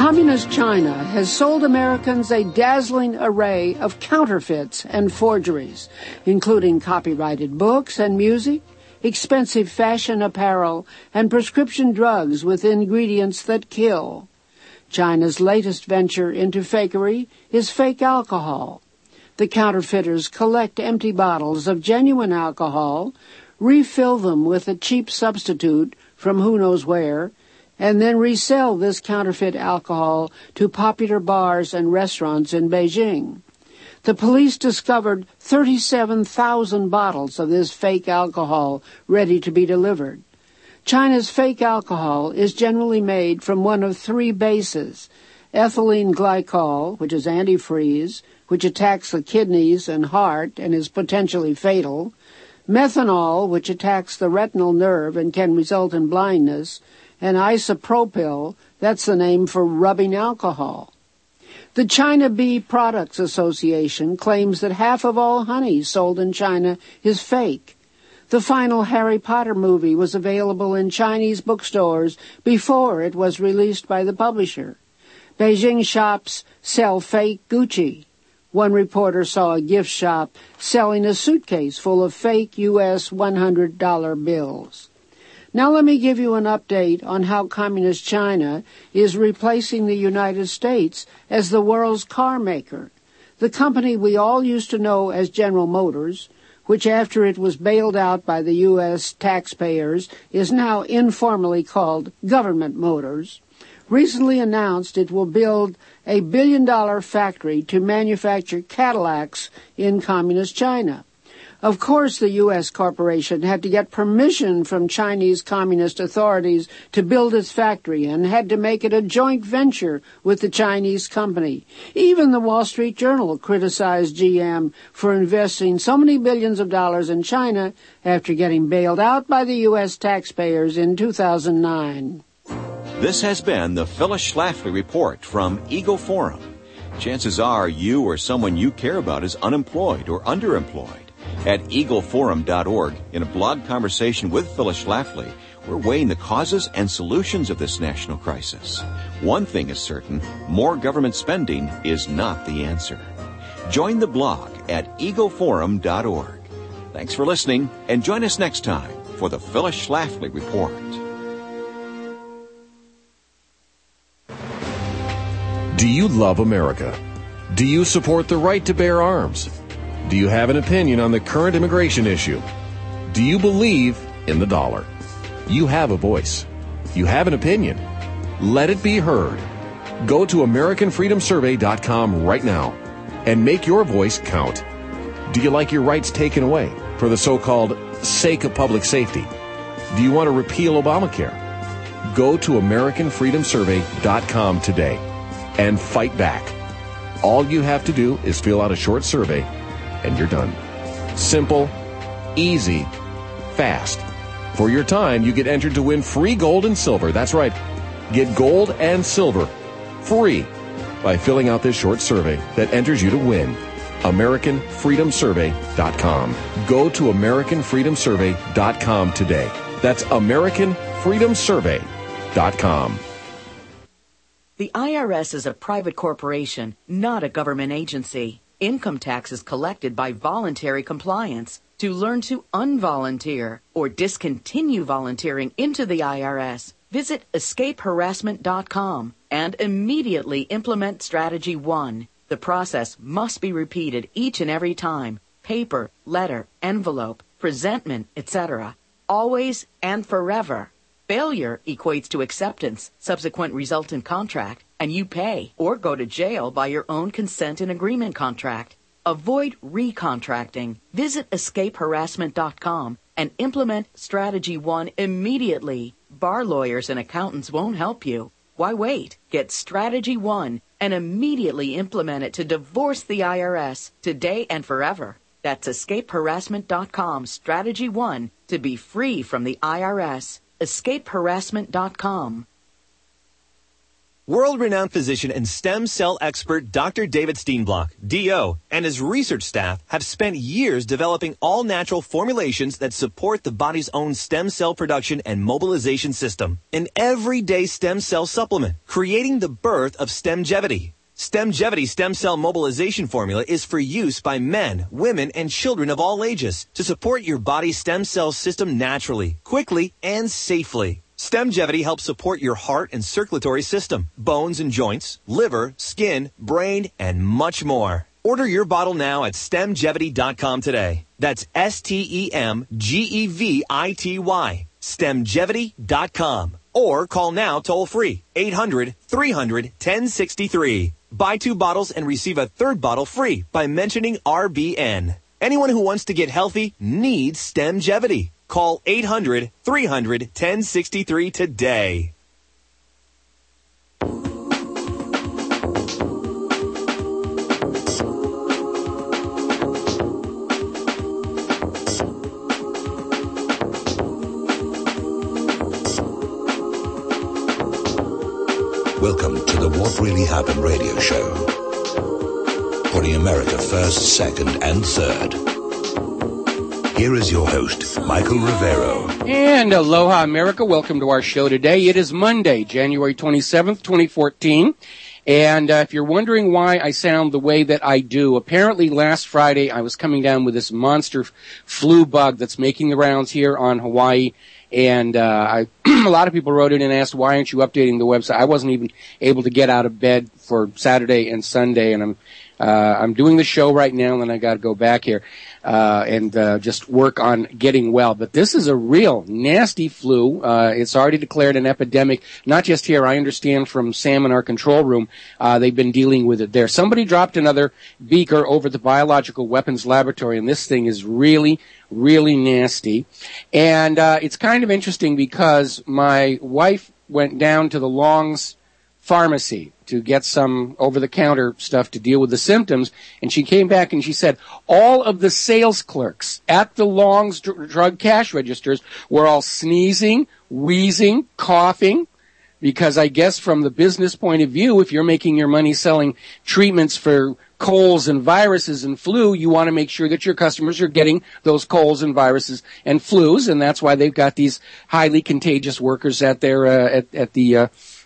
Communist China has sold Americans a dazzling array of counterfeits and forgeries, including copyrighted books and music, expensive fashion apparel, and prescription drugs with ingredients that kill. China's latest venture into fakery is fake alcohol. The counterfeiters collect empty bottles of genuine alcohol, refill them with a cheap substitute from who knows where, and then resell this counterfeit alcohol to popular bars and restaurants in Beijing. The police discovered 37,000 bottles of this fake alcohol ready to be delivered. China's fake alcohol is generally made from one of three bases: ethylene glycol, which is antifreeze, which attacks the kidneys and heart and is potentially fatal; methanol, which attacks the retinal nerve and can result in blindness; and isopropyl, that's the name for rubbing alcohol. The China Bee Products Association claims that half of all honey sold in China is fake. The final Harry Potter movie was available in Chinese bookstores before it was released by the publisher. Beijing shops sell fake Gucci. One reporter saw a gift shop selling a suitcase full of fake U.S. $100 bills. Now let me give you an update on how Communist China is replacing the United States as the world's car maker. The company we all used to know as General Motors, which after it was bailed out by the U.S. taxpayers is now informally called Government Motors, recently announced it will build a billion-dollar factory to manufacture Cadillacs in Communist China. Of course, the U.S. corporation had to get permission from Chinese communist authorities to build its factory and had to make it a joint venture with the Chinese company. Even the Wall Street Journal criticized GM for investing so many billions of dollars in China after getting bailed out by the U.S. taxpayers in 2009. This has been the Phyllis Schlafly Report from Eagle Forum. Chances are you or someone you care about is unemployed or underemployed. At eagleforum.org, in a blog conversation with Phyllis Schlafly, we're weighing the causes and solutions of this national crisis. One thing is certain, more government spending is not the answer. Join the blog at eagleforum.org. Thanks for listening, and join us next time for the Phyllis Schlafly Report. Do you love America? Do you support the right to bear arms? Do you have an opinion on the current immigration issue? Do you believe in the dollar? You have a voice. You have an opinion. Let it be heard. Go to AmericanFreedomSurvey.com right now and make your voice count. Do you like your rights taken away for the so-called sake of public safety? Do you want to repeal Obamacare? Go to AmericanFreedomSurvey.com today and fight back. All you have to do is fill out a short survey and you're done. Simple, easy, fast. For your time, you get entered to win free gold and silver. That's right. Get gold and silver free by filling out this short survey that enters you to win. AmericanFreedomSurvey.com. Go to AmericanFreedomSurvey.com today. That's AmericanFreedomSurvey.com. The IRS is a private corporation, not a government agency. Income tax is collected by voluntary compliance. To learn to unvolunteer or discontinue volunteering into the IRS, visit escapeharassment.com and immediately implement Strategy 1. The process must be repeated each and every time. Paper, letter, envelope, presentment, etc. Always and forever. Failure equates to acceptance, subsequent resultant contract, and you pay or go to jail by your own consent and agreement contract. Avoid recontracting. Visit escapeharassment.com and implement Strategy 1 immediately. Bar lawyers and accountants won't help you. Why wait? Get Strategy 1 and immediately implement it to divorce the IRS today and forever. That's escapeharassment.com, Strategy 1, to be free from the IRS. escapeharassment.com. World-renowned physician and stem cell expert Dr. David Steenblock, D.O., and his research staff have spent years developing all-natural formulations that support the body's own stem cell production and mobilization system. An everyday stem cell supplement, creating the birth of Stemgevity. Stemgevity stem cell mobilization formula is for use by men, women, and children of all ages to support your body's stem cell system naturally, quickly, and safely. Stemgevity helps support your heart and circulatory system, bones and joints, liver, skin, brain, and much more. Order your bottle now at stemgevity.com today. That's STEMGEVITY. Stemgevity.com. Or call now toll free, 800-300-1063. Buy 2 bottles and receive a 3rd bottle free by mentioning RBN. Anyone who wants to get healthy needs Stemgevity. Call 800-300-1063 today. Welcome to the What Really Happened radio show. Putting America first, second, and third. Here is your host, Michael Rivero. And aloha, America. Welcome to our show today. It is Monday, January 27th, 2014. And if you're wondering why I sound the way that I do, apparently last Friday I was coming down with this monster flu bug that's making the rounds here on Hawaii. And a lot of people wrote in and asked, why aren't you updating the website? I wasn't even able to get out of bed for Saturday and Sunday, and I'm doing the show right now, and then I got to go back here and just work on getting well. But this is a real nasty flu. It's already declared an epidemic, not just here. I understand from Sam in our control room, they've been dealing with it there. Somebody dropped another beaker over the biological weapons laboratory, and this thing is really nasty. And it's kind of interesting because my wife went down to the Long's pharmacy to get some over-the-counter stuff to deal with the symptoms, and she came back and she said all of the sales clerks at the Long's drug cash registers were all sneezing, wheezing, coughing, because I guess from the business point of view, if you're making your money selling treatments for colds and viruses and flu, you want to make sure that your customers are getting those colds and viruses and flus, and that's why they've got these highly contagious workers at their at the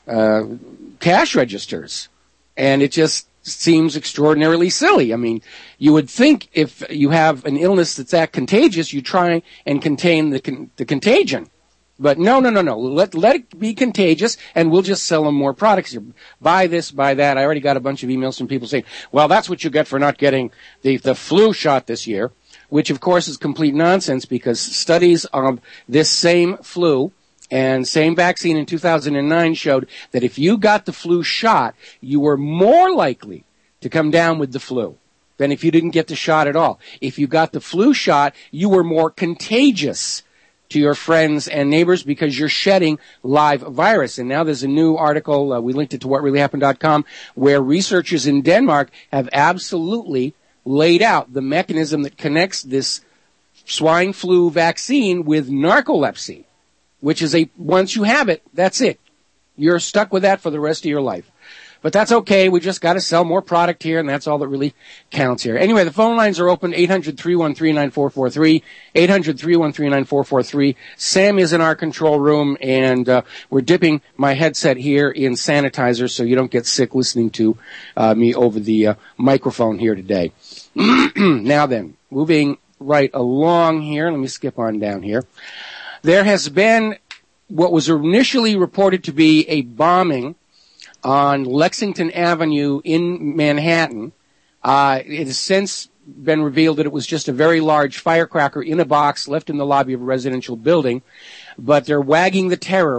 cash registers. And it just seems extraordinarily silly. I mean, you would think if you have an illness that's that contagious, you try and contain the contagion. But no. Let it be contagious, and we'll just sell them more products. You buy this, buy that. I already got a bunch of emails from people saying, well, that's what you get for not getting the flu shot this year, which, of course, is complete nonsense because studies of this same flu and same vaccine in 2009 showed that if you got the flu shot, you were more likely to come down with the flu than if you didn't get the shot at all. If you got the flu shot, you were more contagious to your friends and neighbors because you're shedding live virus. And now there's a new article, we linked it to whatreallyhappened.com, where researchers in Denmark have absolutely laid out the mechanism that connects this swine flu vaccine with narcolepsy, which is once you have it, that's it. You're stuck with that for the rest of your life. But that's okay. We just got to sell more product here, and that's all that really counts here. Anyway, the phone lines are open, 800-313-9443, 800-313-9443. Sam is in our control room, and we're dipping my headset here in sanitizer so you don't get sick listening to me over the microphone here today. Now then, moving right along here. Let me skip on down here. There has been what was initially reported to be a bombing on Lexington Avenue in Manhattan. It has since been revealed that it was just a very large firecracker in a box left in the lobby of a residential building. But they're wagging the terror,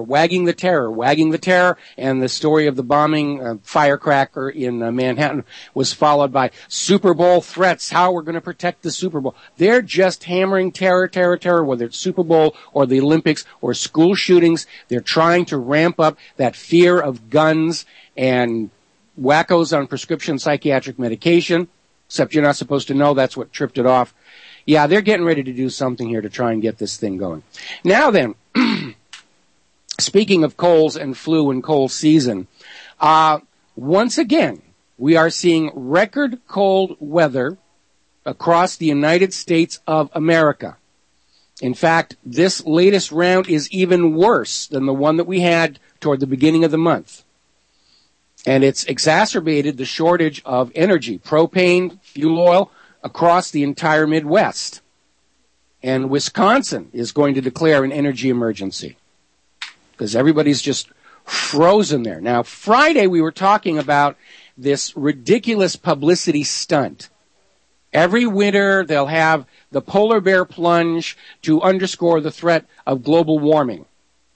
and the story of the bombing firecracker in Manhattan was followed by Super Bowl threats, how we're going to protect the Super Bowl. They're just hammering terror, whether it's Super Bowl or the Olympics or school shootings. They're trying to ramp up that fear of guns and wackos on prescription psychiatric medication, except you're not supposed to know that's what tripped it off. Yeah, they're getting ready to do something here to try and get this thing going. Now then, speaking of colds and flu and cold season, Once again, we are seeing record cold weather across the United States of America. In fact, this latest round is even worse than the one that we had toward the beginning of the month. And it's exacerbated the shortage of energy, propane, fuel oil, across the entire Midwest. And Wisconsin is going to declare an energy emergency because everybody's just frozen there. Now, Friday we were talking about this ridiculous publicity stunt. Every winter they'll have the polar bear plunge to underscore the threat of global warming.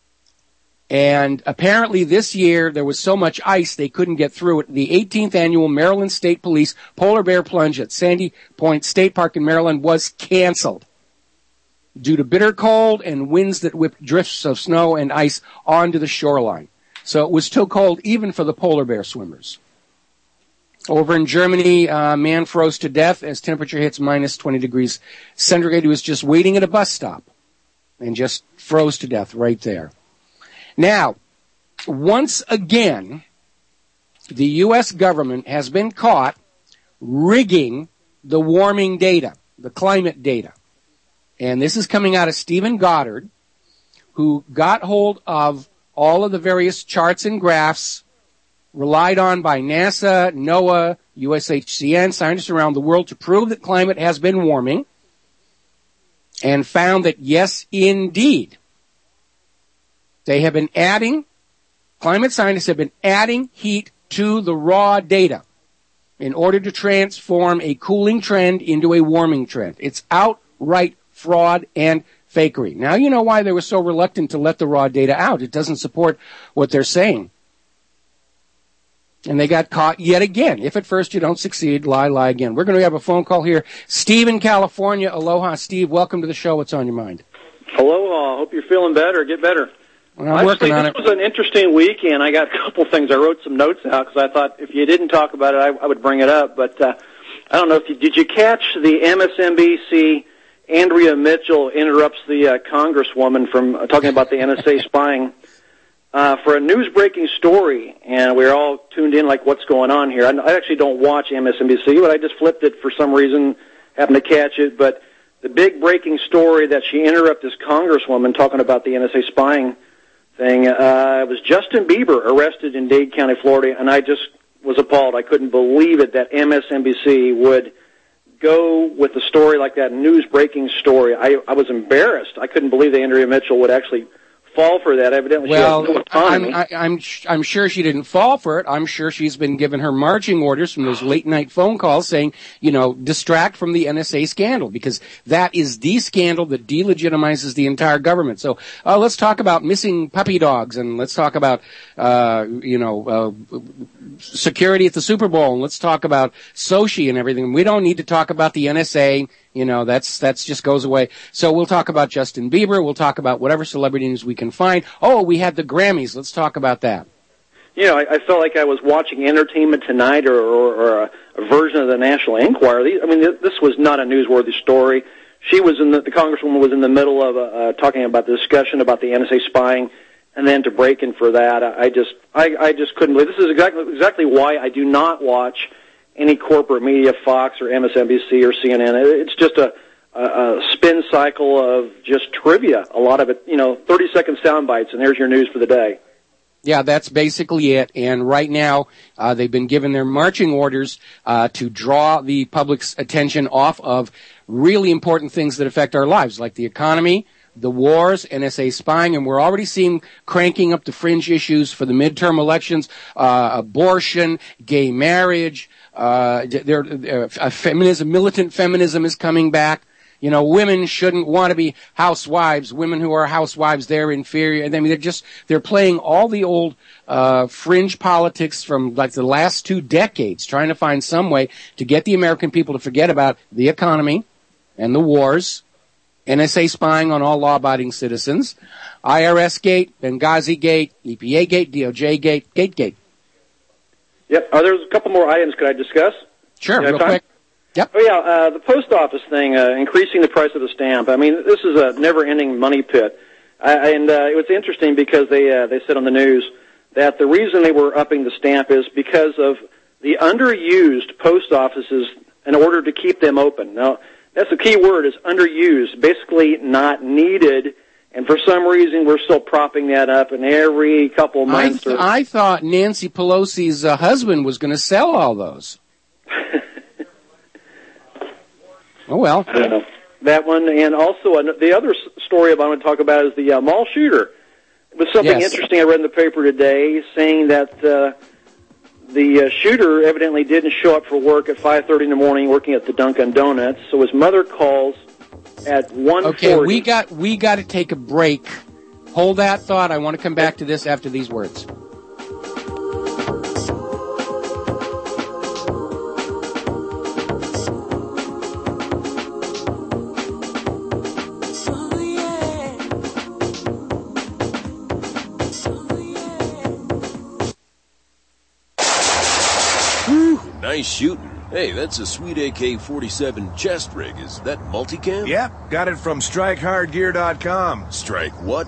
And apparently this year there was so much ice they couldn't get through it. The 18th annual Maryland State Police polar bear plunge at Sandy Point State Park in Maryland was canceled due to bitter cold and winds that whipped drifts of snow and ice onto the shoreline. So it was too cold even for the polar bear swimmers. Over in Germany, a man froze to death as temperature hits minus 20 degrees centigrade. He was just waiting at a bus stop and just froze to death right there. Now, once again, the U.S. government has been caught rigging the warming data, the climate data. And this is coming out of Stephen Goddard, who got hold of all of the various charts and graphs relied on by NASA, NOAA, USHCN, scientists around the world to prove that climate has been warming, and found that, yes, indeed, they have been adding, climate scientists have been adding heat to the raw data in order to transform a cooling trend into a warming trend. It's outright fraud and fakery. Now you know why they were so reluctant to let the raw data out. It doesn't support what they're saying. And they got caught yet again. If at first you don't succeed, lie again. We're going to have a phone call here. Steve in California. Aloha, Steve. Welcome to the show. What's on your mind? Aloha. Hope you're feeling better. Get better. Well, I'm working on it. This was an interesting weekend. I got a couple things. I wrote some notes out because I thought if you didn't talk about it, I would bring it up. But I don't know if did you catch the MSNBC? Andrea Mitchell interrupts the congresswoman from talking about the NSA spying for a news-breaking story, and we're all tuned in like, what's going on here? I actually don't watch MSNBC, but I just flipped it for some reason, happened to catch it. But the big breaking story that she interrupted this congresswoman talking about the NSA spying thing was Justin Bieber arrested in Dade County, Florida, and I just was appalled. I couldn't believe it that MSNBC would go with a story like that, news-breaking story. I was embarrassed. I couldn't believe that Andrea Mitchell would actually fall for that. Evidently, well, she has no autonomy. I'm sure she didn't fall for it. I'm sure she's been given her marching orders from those late-night phone calls saying, distract from the NSA scandal, because that is the scandal that delegitimizes the entire government. So let's talk about missing puppy dogs, and let's talk about, security at the Super Bowl, and let's talk about Sochi and everything. We don't need to talk about the NSA. That's just goes away. So we'll talk about Justin Bieber. We'll talk about whatever celebrity news we can find. Oh, we had the Grammys. Let's talk about that. I felt like I was watching Entertainment Tonight or a version of the National Enquirer. This was not a newsworthy story. She was the congresswoman was in the middle of talking about the discussion about the NSA spying, and then to break in for that, I just couldn't believe. This is exactly why I do not watch any corporate media, Fox or MSNBC or CNN. It's just a spin cycle of just trivia. A lot of it, 30-second sound bites, and there's your news for the day. Yeah, that's basically it. And right now, they've been given their marching orders to draw the public's attention off of really important things that affect our lives, like the economy, the wars, NSA spying, and we're already seeing cranking up the fringe issues for the midterm elections, abortion, gay marriage, militant feminism is coming back. Women shouldn't want to be housewives. Women who are housewives, they're inferior. They're playing all the old, fringe politics from like the last 2 decades, trying to find some way to get the American people to forget about the economy and the wars, NSA spying on all law-abiding citizens, IRS gate, Benghazi gate, EPA gate, DOJ gate, gate. Yep. There's a couple more items. Could I discuss? Sure, real quick. Yep. Oh, yeah, the post office thing, increasing the price of the stamp. This is a never-ending money pit. It was interesting because they said on the news that the reason they were upping the stamp is because of the underused post offices in order to keep them open. Now, that's the key word, is underused, basically not needed, and for some reason we're still propping that up, and every couple months... I thought Nancy Pelosi's husband was going to sell all those. Oh, well. I don't know. That one, and also the other story I want to talk about is the mall shooter. It was something interesting I read in the paper today, saying that the shooter evidently didn't show up for work at 5:30 in the morning, working at the Dunkin' Donuts. So his mother calls at 1:40. Okay, we got to take a break. Hold that thought. I want to come back to this after these words. Nice shooting. Hey, that's a sweet AK-47 chest rig. Is that multicam? Yep, got it from StrikeHardGear.com. Strike what?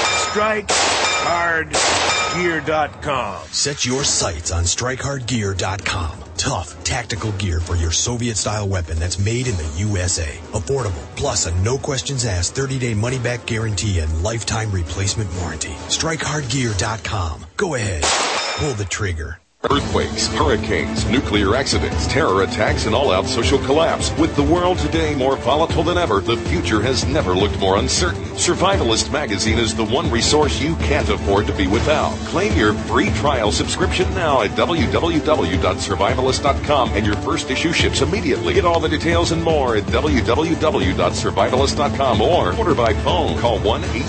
StrikeHardGear.com. Set your sights on StrikeHardGear.com. Tough, tactical gear for your Soviet-style weapon that's made in the USA. Affordable, plus a no-questions-asked 30-day money-back guarantee and lifetime replacement warranty. StrikeHardGear.com. Go ahead. Pull the trigger. Earthquakes, hurricanes, nuclear accidents, terror attacks, and all-out social collapse. With the world today more volatile than ever, the future has never looked more uncertain. Survivalist magazine is the one resource you can't afford to be without. Claim your free trial subscription now at www.survivalist.com, and your first issue ships immediately. Get all the details and more at www.survivalist.com or order by phone. Call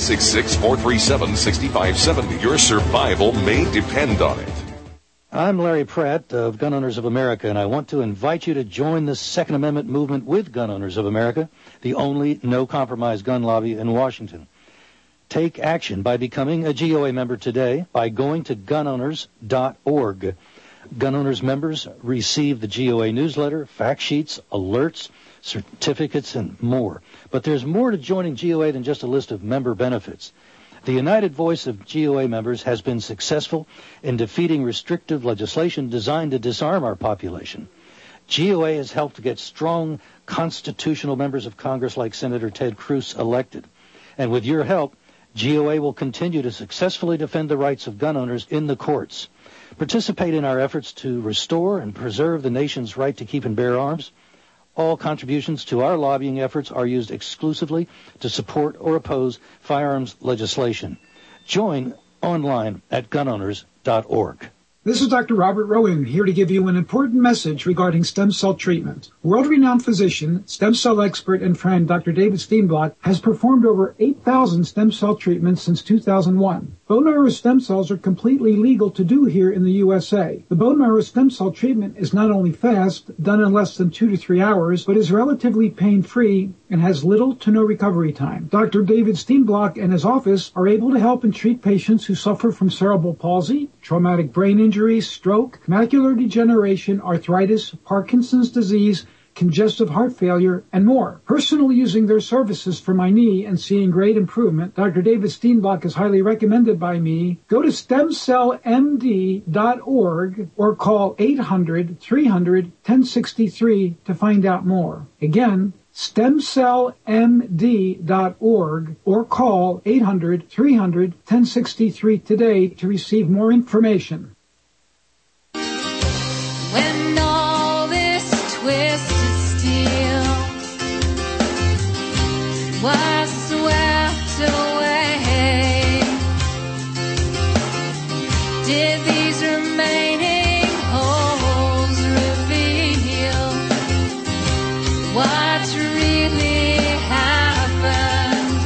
1-866-437-6570. Your survival may depend on it. I'm Larry Pratt of Gun Owners of America, and I want to invite you to join the Second Amendment movement with Gun Owners of America, the only no-compromise gun lobby in Washington. Take action by becoming a GOA member today by going to gunowners.org. Gun Owners members receive the GOA newsletter, fact sheets, alerts, certificates, and more. But there's more to joining GOA than just a list of member benefits. The united voice of GOA members has been successful in defeating restrictive legislation designed to disarm our population. GOA has helped to get strong constitutional members of Congress like Senator Ted Cruz elected. And with your help, GOA will continue to successfully defend the rights of gun owners in the courts. Participate in our efforts to restore and preserve the nation's right to keep and bear arms. All contributions to our lobbying efforts are used exclusively to support or oppose firearms legislation. Join online at gunowners.org. This is Dr. Robert Rowan here to give you an important message regarding stem cell treatment. World-renowned physician, stem cell expert, and friend Dr. David Steenblock has performed over 8,000 stem cell treatments since 2001. Bone marrow stem cells are completely legal to do here in the USA. The bone marrow stem cell treatment is not only fast, done in less than 2 to 3 hours, but is relatively pain-free and has little to no recovery time. Dr. David Steenblock and his office are able to help and treat patients who suffer from cerebral palsy, traumatic brain injury, stroke, macular degeneration, arthritis, Parkinson's disease, congestive heart failure, and more. Personally using their services for my knee and seeing great improvement, Dr. David Steenblock is highly recommended by me. Go to stemcellmd.org or call 800-300-1063 to find out more. Again, stemcellmd.org or call 800-300-1063 today to receive more information. When all this twisted steel was swept away, did these remaining holes reveal what really happened?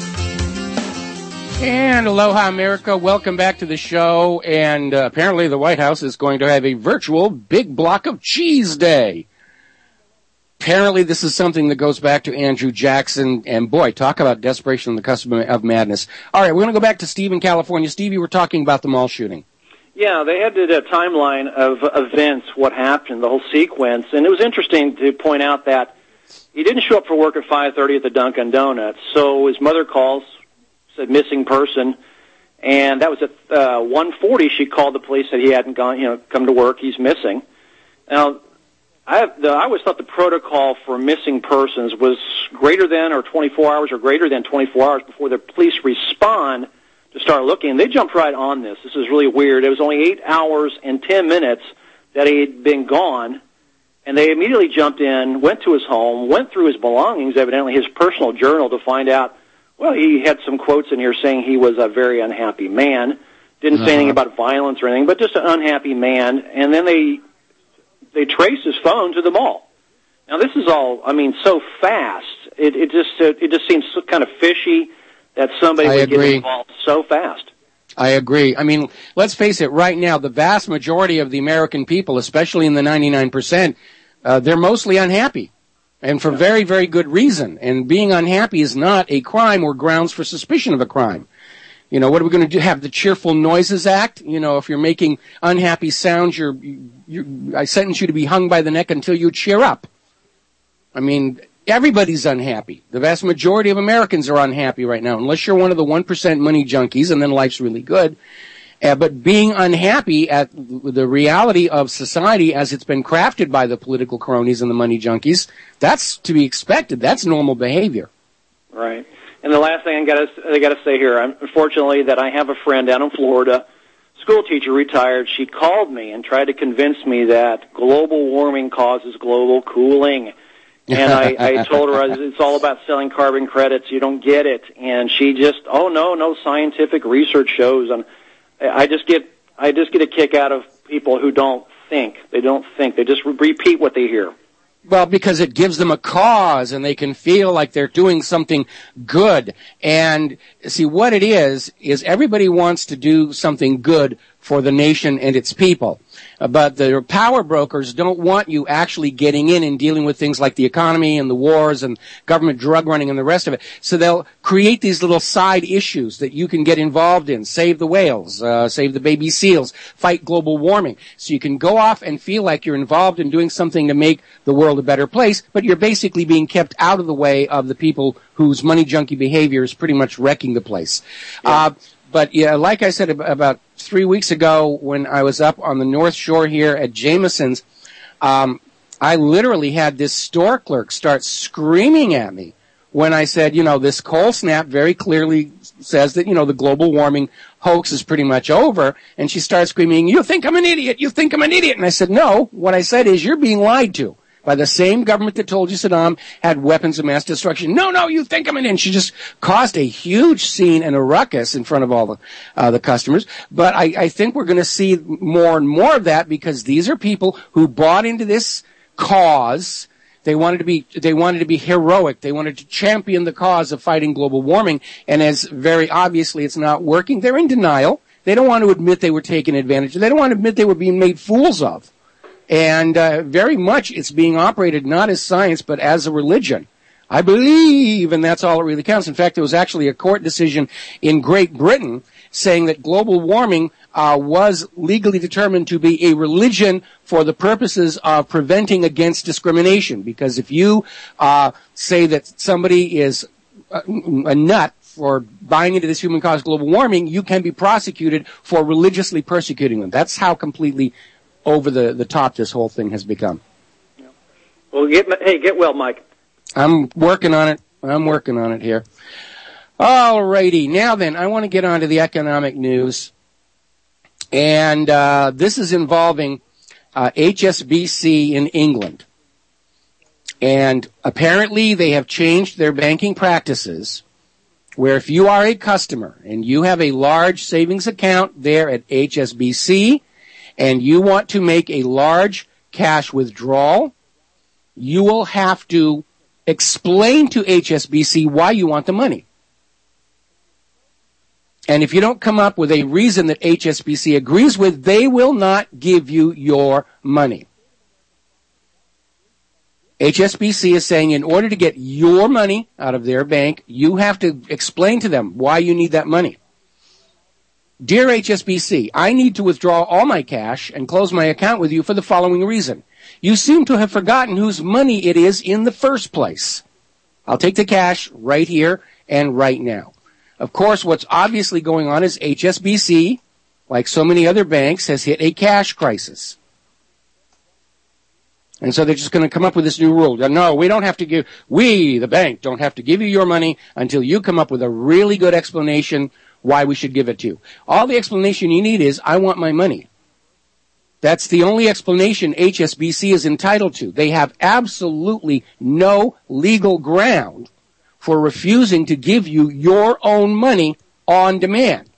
And aloha, America. Welcome back to the show. And apparently the White House is going to have a virtual big block of cheese day. Apparently this is something that goes back to Andrew Jackson. And boy, talk about desperation on the cusp of madness. All right, we're going to go back to Steve in California. Steve, you were talking about the mall shooting. Yeah, they had a timeline of events, what happened, the whole sequence. And it was interesting to point out that he didn't show up for work at 5:30 at the Dunkin' Donuts. So his mother calls, said missing person, And that was at 1:40. She called the police, said he hadn't come to work. He's missing. Now, I always thought the protocol for missing persons was greater than or 24 hours or greater than 24 hours before the police respond to start looking. They jumped right on this. This is really weird. It was only 8 hours and 10 minutes that he had been gone, and they immediately jumped in, went to his home, went through his belongings, evidently his personal journal, to find out, well, he had some quotes in here saying he was a very unhappy man. Didn't say anything about violence or anything, but just an unhappy man. And then they traced his phone to the mall. Now, this is all, so fast. It just seems kind of fishy that somebody would get involved so fast. I agree. Let's face it, right now, the vast majority of the American people, especially in the 99%, they're mostly unhappy. And for very, very good reason. And being unhappy is not a crime or grounds for suspicion of a crime. What are we going to do? Have the Cheerful Noises Act? If you're making unhappy sounds, I sentence you to be hung by the neck until you cheer up. Everybody's unhappy. The vast majority of Americans are unhappy right now, unless you're one of the 1% money junkies, and then life's really good. But being unhappy at the reality of society as it's been crafted by the political cronies and the money junkies, that's to be expected. That's normal behavior. Right. And the last thing I got to say here, unfortunately, that I have a friend down in Florida, school teacher, retired. She called me and tried to convince me that global warming causes global cooling. And I told her it's all about selling carbon credits. You don't get it. And she just, no scientific research shows. And I just get a kick out of people who don't think. They don't think. They just repeat what they hear. Well, because it gives them a cause and they can feel like they're doing something good. And see, what it is everybody wants to do something good for the nation and its people. But the power brokers don't want you actually getting in and dealing with things like the economy and the wars and government drug running and the rest of it. So they'll create these little side issues that you can get involved in. Save the whales, save the baby seals, fight global warming. So you can go off and feel like you're involved in doing something to make the world a better place, but you're basically being kept out of the way of the people whose money junkie behavior is pretty much wrecking the place. Yeah. But yeah, like I said about 3 weeks ago when I was up on the North Shore here at Jameson's, I literally had this store clerk start screaming at me when I said, this cold snap very clearly says that, the global warming hoax is pretty much over. And she started screaming, you think I'm an idiot, you think I'm an idiot. And I said, no, what I said is you're being lied to by the same government that told you Saddam had weapons of mass destruction. No, you think I'm an idiot. And she just caused a huge scene and a ruckus in front of all the customers. But I think we're going to see more and more of that because these are people who bought into this cause. They wanted to be heroic. They wanted to champion the cause of fighting global warming. And as very obviously it's not working, they're in denial. They don't want to admit they were taken advantage of. They don't want to admit they were being made fools of. And very much it's being operated not as science, but as a religion. I believe, and that's all that really counts. In fact, there was actually a court decision in Great Britain saying that global warming was legally determined to be a religion for the purposes of preventing against discrimination. Because if you say that somebody is a nut for buying into this human-caused global warming, you can be prosecuted for religiously persecuting them. That's how completely over the top this whole thing has become. Well, get well, Mike. I'm working on it here. All righty. Now then, I want to get on to the economic news. And this is involving HSBC in England. And apparently they have changed their banking practices where if you are a customer and you have a large savings account there at HSBC and you want to make a large cash withdrawal, you will have to explain to HSBC why you want the money. And if you don't come up with a reason that HSBC agrees with, they will not give you your money. HSBC is saying in order to get your money out of their bank, you have to explain to them why you need that money. Dear HSBC, I need to withdraw all my cash and close my account with you for the following reason. You seem to have forgotten whose money it is in the first place. I'll take the cash right here and right now. Of course, what's obviously going on is HSBC, like so many other banks, has hit a cash crisis. And so they're just going to come up with this new rule. No, we, the bank, don't have to give you your money until you come up with a really good explanation why we should give it to you. All the explanation you need is, I want my money. That's the only explanation HSBC is entitled to. They have absolutely no legal ground for refusing to give you your own money on demand.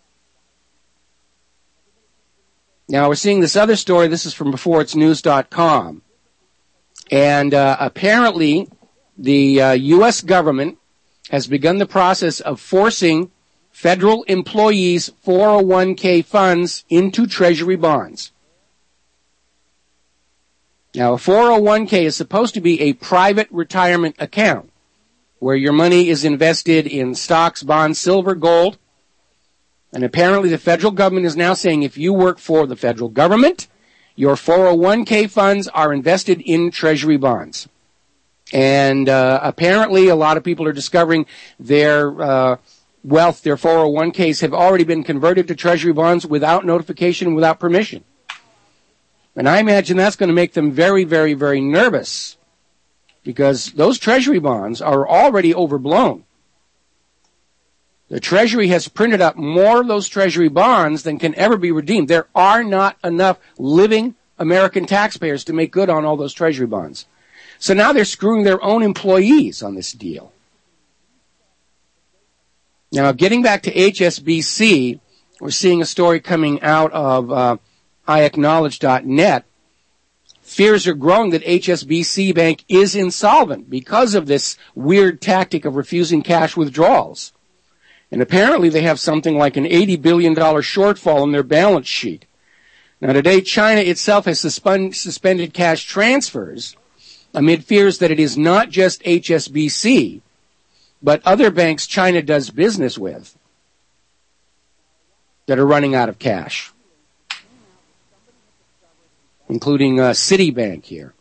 Now, we're seeing this other story. This is from beforeitsnews.com. And apparently, the U.S. government has begun the process of forcing federal employees' 401k funds into Treasury bonds. Now, a 401k is supposed to be a private retirement account where your money is invested in stocks, bonds, silver, gold. And apparently the federal government is now saying if you work for the federal government, your 401k funds are invested in Treasury bonds. And apparently a lot of people are discovering their wealth, their 401ks have already been converted to Treasury bonds without notification, without permission. And I imagine that's going to make them very, very, very nervous because those Treasury bonds are already overblown. The Treasury has printed up more of those Treasury bonds than can ever be redeemed. There are not enough living American taxpayers to make good on all those Treasury bonds. So now they're screwing their own employees on this deal. Now, getting back to HSBC, we're seeing a story coming out of iAcknowledge.net. Fears are growing that HSBC Bank is insolvent because of this weird tactic of refusing cash withdrawals. And apparently they have something like an $80 billion shortfall in their balance sheet. Now today, China itself has suspended cash transfers amid fears that it is not just HSBC, but other banks China does business with that are running out of cash, including Citibank here.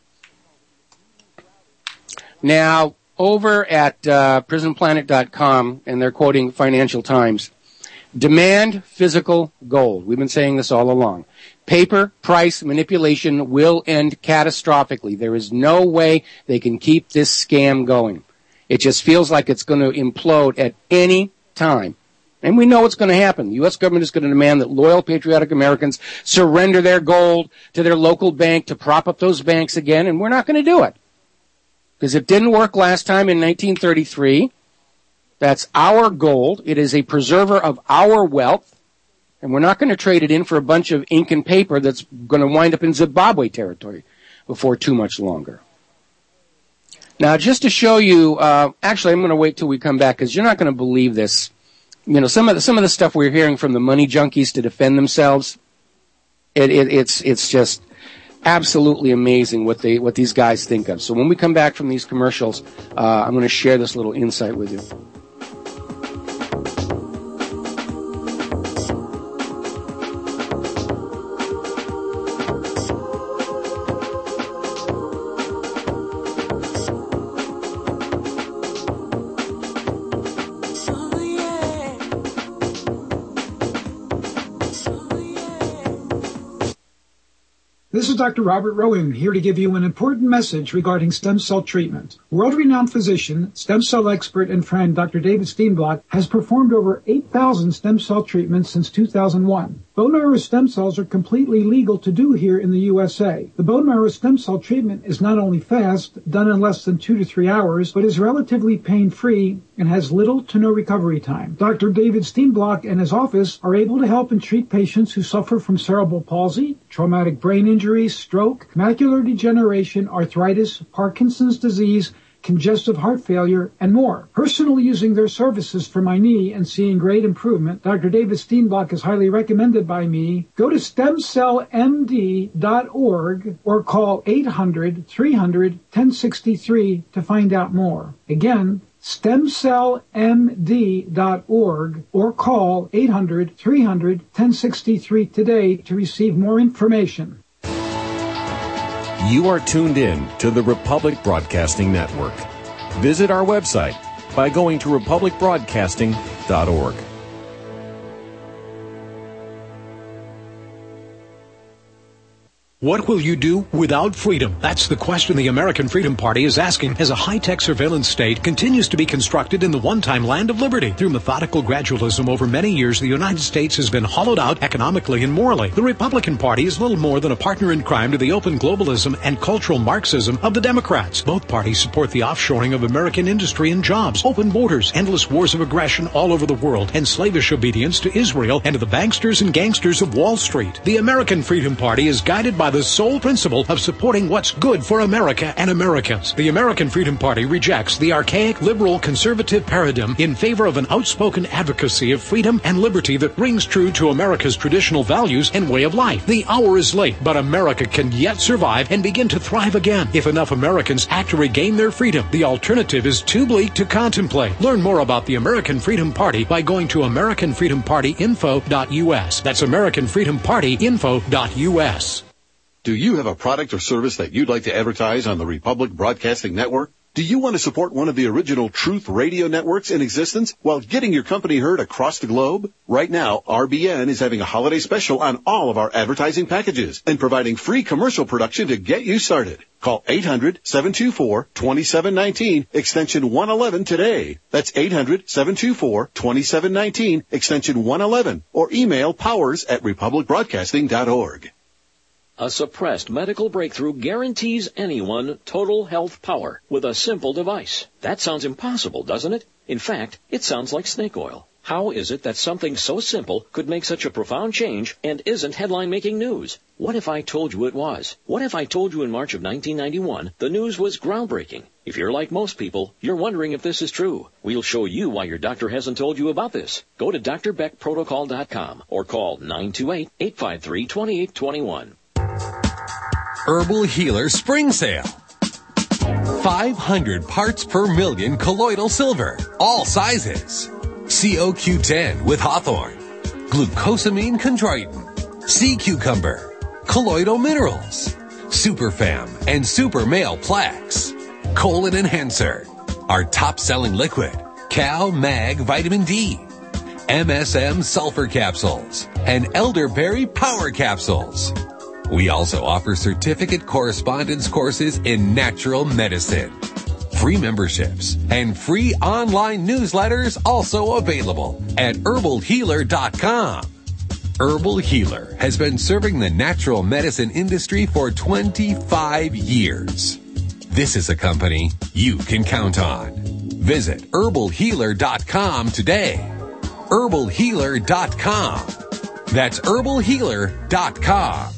Now, over at prisonplanet.com, and they're quoting Financial Times, demand physical gold. We've been saying this all along. Paper price manipulation will end catastrophically. There is no way they can keep this scam going. It just feels like it's going to implode at any time. And we know what's going to happen. The U.S. government is going to demand that loyal, patriotic Americans surrender their gold to their local bank to prop up those banks again, and we're not going to do it. Because it didn't work last time in 1933. That's our gold. It is a preserver of our wealth. And we're not going to trade it in for a bunch of ink and paper that's going to wind up in Zimbabwe territory before too much longer. Now, just to show you, actually, I'm going to wait till we come back because you're not going to believe this. You know, some of the stuff we're hearing from the money junkies to defend themselves, it's just absolutely amazing what these guys think of. So when we come back from these commercials, I'm going to share this little insight with you. This is Dr. Robert Rowan, here to give you an important message regarding stem cell treatment. World-renowned physician, stem cell expert, and friend Dr. David Steenblock has performed over 8,000 stem cell treatments since 2001. Bone marrow stem cells are completely legal to do here in the USA. The bone marrow stem cell treatment is not only fast, done in less than 2 to 3 hours, but is relatively pain-free and has little to no recovery time. Dr. David Steenblock and his office are able to help and treat patients who suffer from cerebral palsy, traumatic brain injury, stroke, macular degeneration, arthritis, Parkinson's disease, congestive heart failure, and more. Personally using their services for my knee and seeing great improvement, Dr. David Steenblock is highly recommended by me. Go to stemcellmd.org or call 800-300-1063 to find out more. Again, stemcellmd.org or call 800-300-1063 today to receive more information. You are tuned in to the Republic Broadcasting Network. Visit our website by going to republicbroadcasting.com. freedomfighters.org. What will you do without freedom? That's the question the American Freedom Party is asking as a high-tech surveillance state continues to be constructed in the one-time land of liberty. Through methodical gradualism over many years, the United States has been hollowed out economically and morally. The Republican Party is little more than a partner in crime to the open globalism and cultural Marxism of the Democrats. Both parties support the offshoring of American industry and jobs, open borders, endless wars of aggression all over the world, and slavish obedience to Israel and to the banksters and gangsters of Wall Street. The American Freedom Party is guided by the sole principle of supporting what's good for America and Americans. The American Freedom Party rejects the archaic liberal conservative paradigm in favor of an outspoken advocacy of freedom and liberty that rings true to America's traditional values and way of life. The hour is late, but America can yet survive and begin to thrive again if enough Americans act to regain their freedom. The alternative is too bleak to contemplate. Learn more about the American Freedom Party by going to AmericanFreedomPartyInfo.us. That's AmericanFreedomPartyInfo.us. Do you have a product or service that you'd like to advertise on the Republic Broadcasting Network? Do you want to support one of the original Truth Radio networks in existence while getting your company heard across the globe? Right now, RBN is having a holiday special on all of our advertising packages and providing free commercial production to get you started. Call 800-724-2719, extension 111 today. That's 800-724-2719, extension 111, or email powers@republicbroadcasting.org. A suppressed medical breakthrough guarantees anyone total health power with a simple device. That sounds impossible, doesn't it? In fact, it sounds like snake oil. How is it that something so simple could make such a profound change and isn't headline-making news? What if I told you it was? What if I told you in March of 1991 the news was groundbreaking? If you're like most people, you're wondering if this is true. We'll show you why your doctor hasn't told you about this. Go to drbeckprotocol.com or call 928-853-2821. Herbal Healer Spring Sale. 500 parts per million colloidal silver, all sizes. COQ10 with hawthorn, glucosamine chondroitin, sea cucumber, colloidal minerals, superfam and super male plaques, colon enhancer, our top-selling liquid, Cal Mag Vitamin D, MSM sulfur capsules, and elderberry power capsules. We also offer certificate correspondence courses in natural medicine. Free memberships and free online newsletters also available at herbalhealer.com. Herbal Healer has been serving the natural medicine industry for 25 years. This is a company you can count on. Visit herbalhealer.com today. herbalhealer.com. That's herbalhealer.com.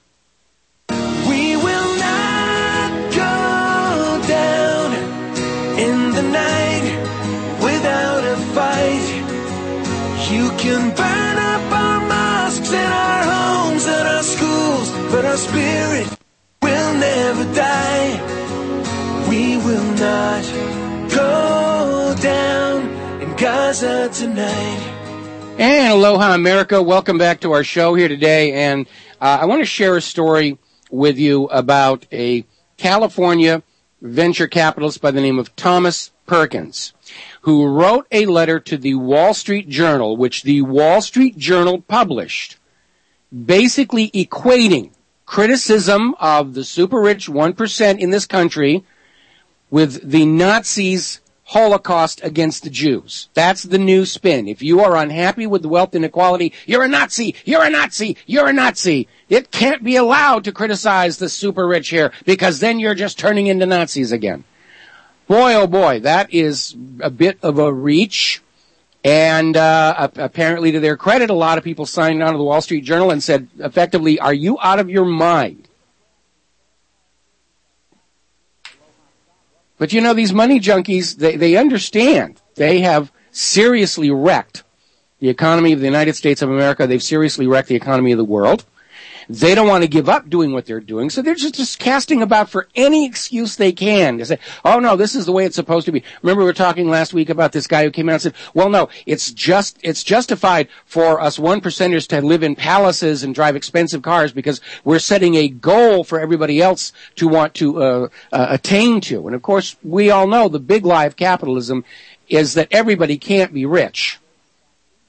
We will not go down in the night without a fight. You can burn up our mosques and our homes and our schools, but our spirit will never die. We will not go down in Gaza tonight. And aloha, America. Welcome back to our show here today. And I want to share a story with you about a California venture capitalist by the name of Thomas Perkins, who wrote a letter to the Wall Street Journal, which the Wall Street Journal published, basically equating criticism of the super rich 1% in this country with the Nazis' Holocaust against the Jews. That's the new spin. If you are unhappy with the wealth inequality, you're a Nazi, you're a Nazi, you're a Nazi. It can't be allowed to criticize the super rich here because then you're just turning into Nazis again. Boy, oh boy, that is a bit of a reach. And apparently to their credit, a lot of people signed on to the Wall Street Journal and said, effectively, are you out of your mind? But you know, these money junkies, they understand. They have seriously wrecked the economy of the United States of America. They've seriously wrecked the economy of the world. They don't want to give up doing what they're doing, so they're just casting about for any excuse they can to say, oh no, this is the way it's supposed to be. Remember we were talking last week about this guy who came out and said, well no, it's justified for us 1%ers to live in palaces and drive expensive cars because we're setting a goal for everybody else to want to attain to. And of course, we all know the big lie of capitalism is that everybody can't be rich.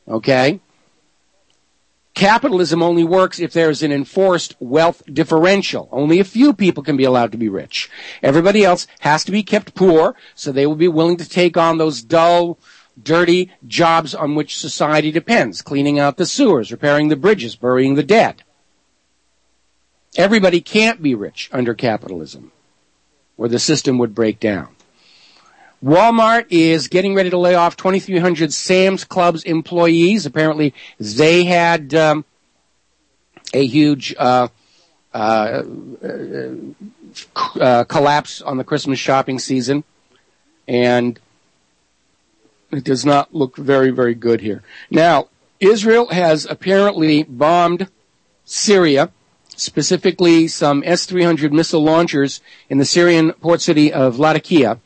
Okay? Capitalism only works if there's an enforced wealth differential. Only a few people can be allowed to be rich. Everybody else has to be kept poor, so they will be willing to take on those dull, dirty jobs on which society depends, cleaning out the sewers, repairing the bridges, burying the dead. Everybody can't be rich under capitalism, or the system would break down. Walmart is getting ready to lay off 2,300 Sam's Club's employees. Apparently, they had a huge collapse on the Christmas shopping season, and it does not look very, very good here. Now, Israel has apparently bombed Syria, specifically some S-300 missile launchers in the Syrian port city of Latakia.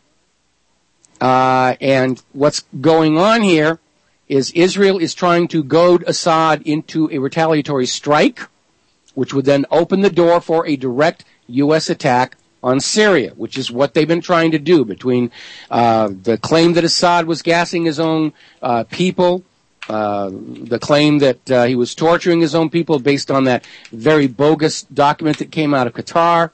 And what's going on here is Israel is trying to goad Assad into a retaliatory strike, which would then open the door for a direct U.S. attack on Syria, which is what they've been trying to do between the claim that Assad was gassing his own people, the claim that he was torturing his own people based on that very bogus document that came out of Qatar.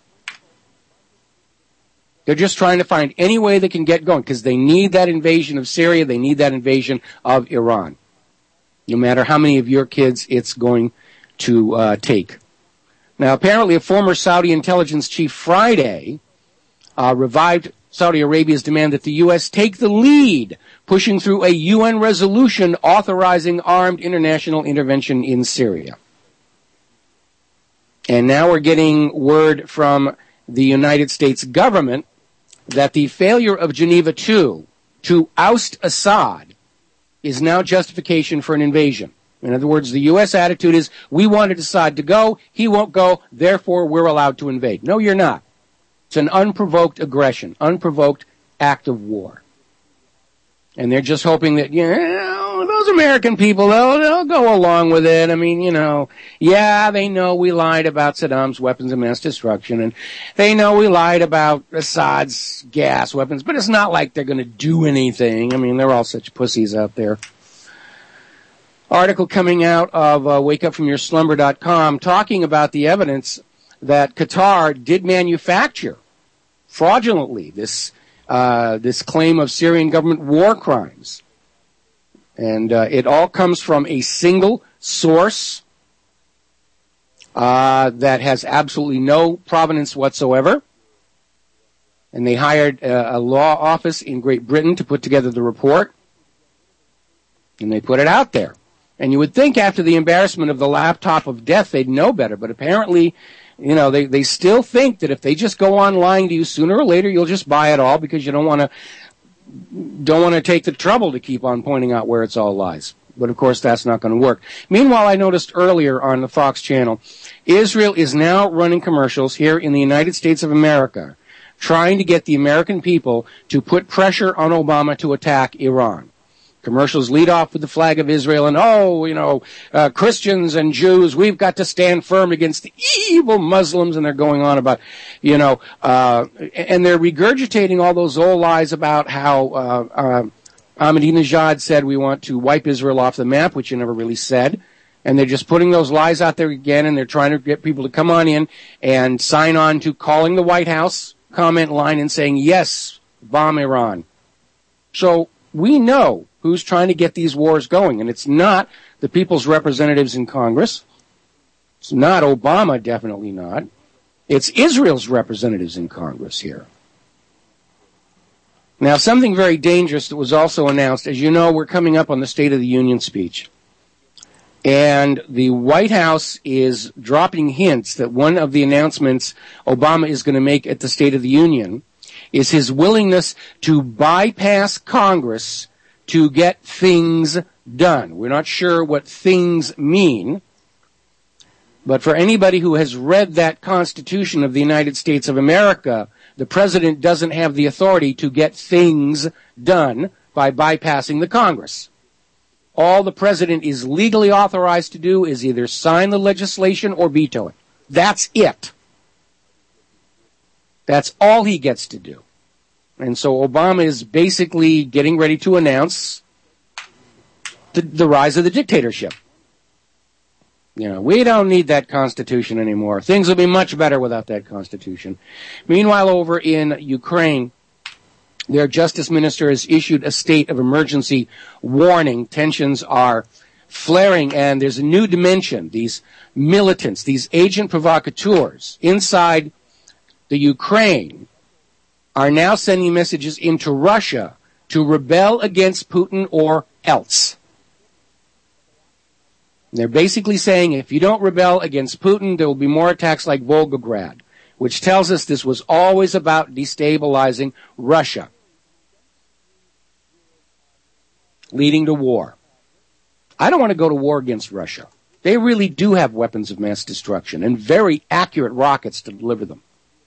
They're just trying to find any way they can get going because they need that invasion of Syria. They need that invasion of Iran. No matter how many of your kids it's going to take. Now, apparently a former Saudi intelligence chief Friday revived Saudi Arabia's demand that the U.S. take the lead, pushing through a UN resolution authorizing armed international intervention in Syria. And now we're getting word from the United States government that the failure of Geneva II to oust Assad is now justification for an invasion. In other words, the U.S. attitude is, we wanted Assad to go, he won't go, therefore we're allowed to invade. No, you're not. It's an unprovoked aggression, unprovoked act of war. And they're just hoping that, those American people, they'll go along with it. I mean, they know we lied about Saddam's weapons of mass destruction, and they know we lied about Assad's gas weapons, but it's not like they're going to do anything. I mean, they're all such pussies out there. Article coming out of wakeupfromyourslumber.com talking about the evidence that Qatar did manufacture fraudulently this claim of Syrian government war crimes. And it all comes from a single source that has absolutely no provenance whatsoever. And they hired a law office in Great Britain to put together the report. And they put it out there. And you would think after the embarrassment of the laptop of death, they'd know better. But apparently, they still think that if they just go on lying to you, sooner or later you'll just buy it all because you don't want to take the trouble to keep on pointing out where it's all lies. But of course that's not going to work. Meanwhile, I noticed earlier on the Fox channel, Israel is now running commercials here in the United States of America trying to get the American people to put pressure on Obama to attack Iran. Commercials lead off with the flag of Israel and, Christians and Jews, we've got to stand firm against the evil Muslims, and they're going on about, and they're regurgitating all those old lies about how Ahmadinejad said we want to wipe Israel off the map, which you never really said. And they're just putting those lies out there again, and they're trying to get people to come on in and sign on to calling the White House comment line and saying, yes, bomb Iran. So we know who's trying to get these wars going, and it's not the people's representatives in Congress. It's not Obama, definitely not. It's Israel's representatives in Congress here. Now, something very dangerous that was also announced, as you know, we're coming up on the State of the Union speech. And the White House is dropping hints that one of the announcements Obama is going to make at the State of the Union is his willingness to bypass Congress to get things done. We're not sure what things mean, but for anybody who has read that Constitution of the United States of America, the president doesn't have the authority to get things done by bypassing the Congress. All the president is legally authorized to do is either sign the legislation or veto it. That's it. That's all he gets to do. And so Obama is basically getting ready to announce the rise of the dictatorship. You know, we don't need that Constitution anymore. Things will be much better without that Constitution. Meanwhile, over in Ukraine, their justice minister has issued a state of emergency warning. Tensions are flaring, and there's a new dimension. These militants, these agent provocateurs inside the Ukraine are now sending messages into Russia to rebel against Putin or else. They're basically saying if you don't rebel against Putin, there will be more attacks like Volgograd, which tells us this was always about destabilizing Russia, leading to war. I don't want to go to war against Russia. They really do have weapons of mass destruction and very accurate rockets to deliver them.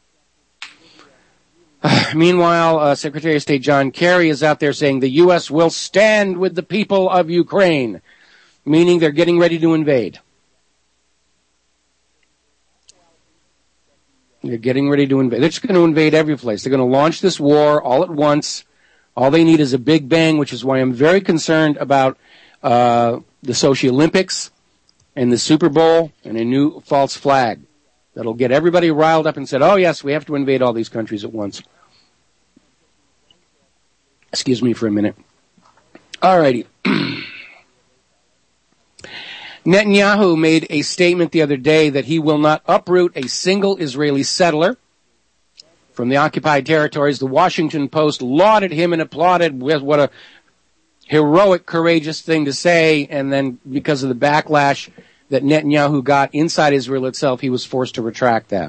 Meanwhile, Secretary of State John Kerry is out there saying the U.S. will stand with the people of Ukraine, meaning they're getting ready to invade. They're getting ready to invade. They're just going to invade every place. They're going to launch this war all at once. All they need is a big bang, which is why I'm very concerned about the Sochi Olympics and the Super Bowl and a new false flag that'll get everybody riled up and said, oh, yes, we have to invade all these countries at once. Excuse me for a minute. All righty. Netanyahu made a statement the other day that he will not uproot a single Israeli settler from the occupied territories. The Washington Post lauded him and applauded. What a heroic, courageous thing to say. And then because of the backlash that Netanyahu got inside Israel itself, he was forced to retract that.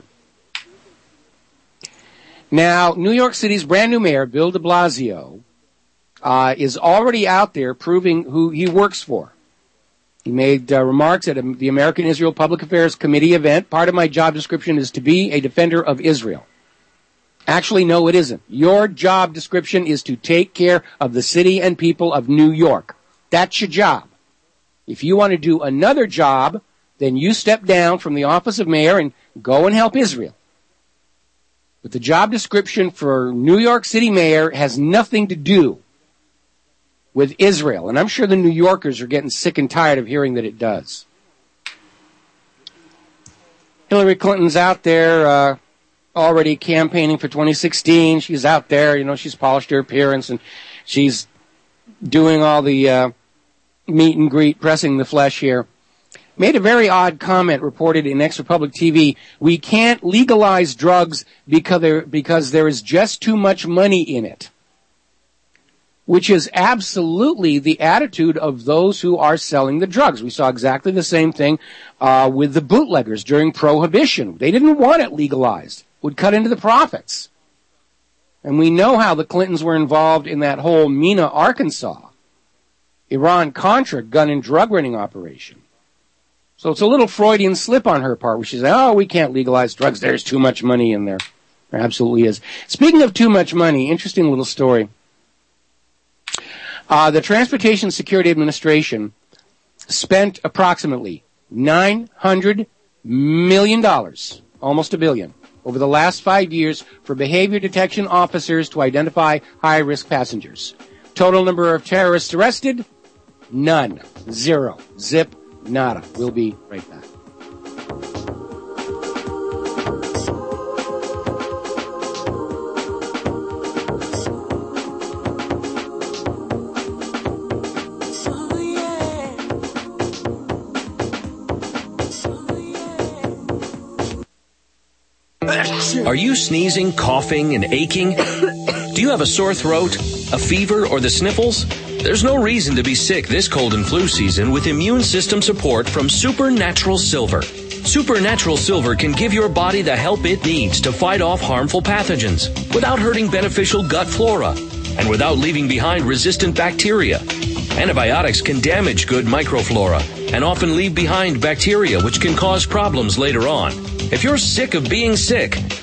Now, New York City's brand new mayor, Bill de Blasio, is already out there proving who he works for. He made remarks at the American Israel Public Affairs Committee event. Part of my job description is to be a defender of Israel. Actually, no, it isn't. Your job description is to take care of the city and people of New York. That's your job. If you want to do another job, then you step down from the office of mayor and go and help Israel. But the job description for New York City mayor has nothing to do with Israel. And I'm sure the New Yorkers are getting sick and tired of hearing that it does. Hillary Clinton's out there already campaigning for 2016. She's out there, you know, she's polished her appearance and she's doing all the meet and greet, pressing the flesh here. Made a very odd comment reported in Ex Republic TV. We can't legalize drugs because there is just too much money in it. Which is absolutely the attitude of those who are selling the drugs. We saw exactly the same thing with the bootleggers during Prohibition. They didn't want it legalized. It would cut into the profits. And we know how the Clintons were involved in that whole Mena, Arkansas, Iran-Contra gun and drug running operation. So it's a little Freudian slip on her part where she says, oh, we can't legalize drugs. There's too much money in there. There absolutely is. Speaking of too much money, interesting little story. The Transportation Security Administration spent approximately $900 million, almost $1 billion, over the last 5 years for behavior detection officers to identify high-risk passengers. Total number of terrorists arrested? None. Zero. Zip. Nada. We'll be right back. Are you sneezing, coughing, and aching? Do you have a sore throat, a fever, or the sniffles? There's no reason to be sick this cold and flu season with immune system support from Supernatural Silver. Supernatural Silver can give your body the help it needs to fight off harmful pathogens without hurting beneficial gut flora and without leaving behind resistant bacteria. Antibiotics can damage good microflora and often leave behind bacteria which can cause problems later on. If you're sick of being sick,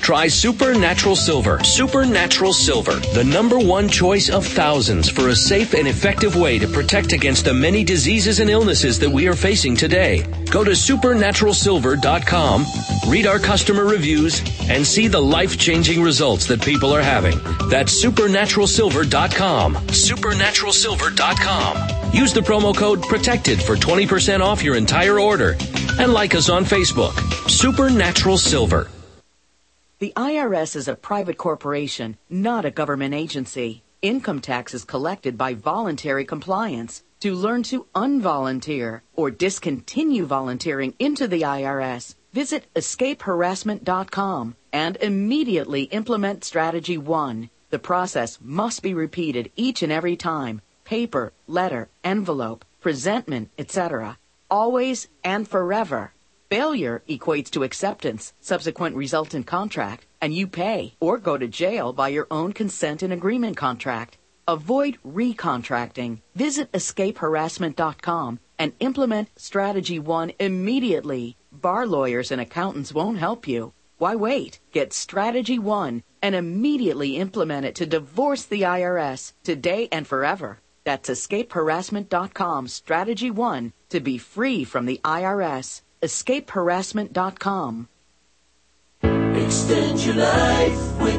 Try Supernatural Silver. Supernatural Silver, the #1 choice of thousands for a safe and effective way to protect against the many diseases and illnesses that we are facing today. Go to supernaturalsilver.com, read our customer reviews, and see the life-changing results that people are having. That's supernaturalsilver.com. Supernaturalsilver.com. Use the promo code PROTECTED for 20% off your entire order. And like us on Facebook. Supernatural Silver. The IRS is a private corporation, not a government agency. Income tax is collected by voluntary compliance. To learn to unvolunteer or discontinue volunteering into the IRS, visit escapeharassment.com and immediately implement Strategy 1. The process must be repeated each and every time. Paper, letter, envelope, presentment, etc. Always and forever. Failure equates to acceptance, subsequent resultant contract, and you pay or go to jail by your own consent and agreement contract. Avoid recontracting. Visit escapeharassment.com and implement Strategy 1 immediately. Bar lawyers and accountants won't help you. Why wait? Get Strategy 1 and immediately implement it to divorce the IRS today and forever. That's escapeharassment.com, Strategy 1, to be free from the IRS. escapeharassment.com. Extend your life with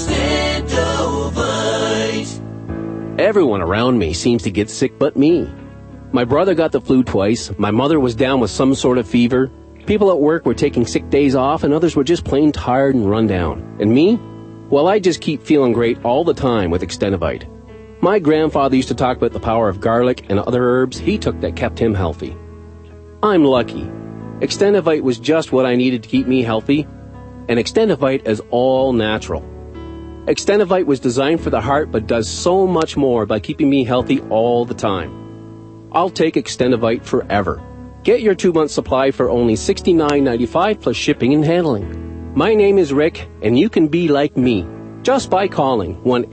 Extendovite. Everyone around me seems to get sick but me. My brother got the flu twice, my mother was down with some sort of fever, people at work were taking sick days off, and others were just plain tired and run down. And me? Well, I just keep feeling great all the time with Extendovite. My grandfather used to talk about the power of garlic and other herbs he took that kept him healthy. I'm lucky. Extendovite was just what I needed to keep me healthy, and Extendovite is all natural. Extendovite was designed for the heart but does so much more by keeping me healthy all the time. I'll take Extendovite forever. Get your 2-month supply for only $69.95 plus shipping and handling. My name is Rick, and you can be like me just by calling